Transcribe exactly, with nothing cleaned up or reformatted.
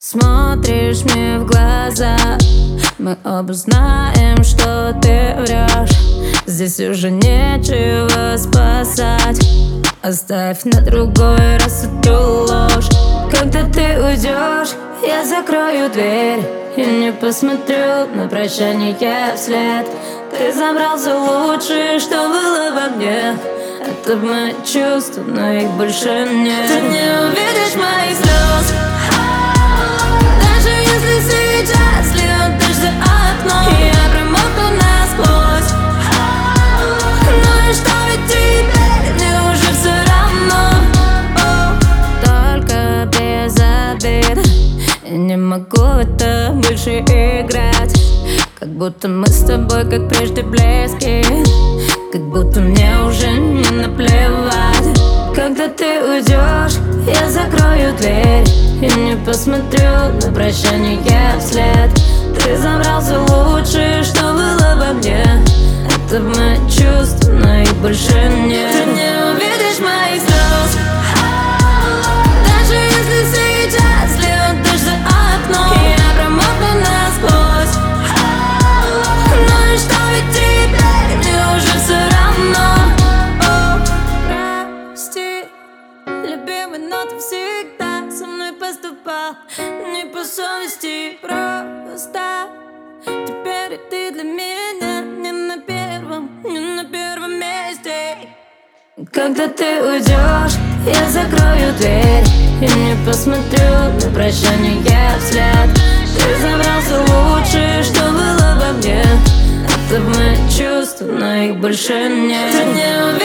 Смотришь мне в глаза, мы оба знаем, что ты врешь. Здесь уже нечего спасать. Оставь на другой раз эту ложь. Когда ты уйдешь, я закрою дверь и не посмотрю на прощание вслед. Ты забрал все лучшее, что было во мне. Это мои чувства, но их больше нет. Ты не увидишь моих слез, даже если сейчас льет дождь за окном. Я промокну насквозь, ну и что, ведь теперь мне уже все равно. Только без обид, я не могу в это больше играть. Как будто мы с тобой, как прежде, близки. Как будто мне уже не наплевать. Когда ты уйдешь, я закрою дверь и не посмотрю на прощание вслед. Ты забрал все лучшее, что было во мне. Это мои чувства, но их больше нет. Ты не увидишь моих слез, даже если сейчас льет дождь за окном. Я промокну насквозь, ну и что, ведь теперь мне уже все равно. О, прости, любимый, но ты всегда со мной поступал не по совести. Просто теперь ты для меня не на первом, не на первом месте. Когда ты уйдешь, я закрою дверь и не посмотрю на прощание вслед. Ты забрал все лучшее, что было во мне. Это мои чувства, но их больше нет. Ты не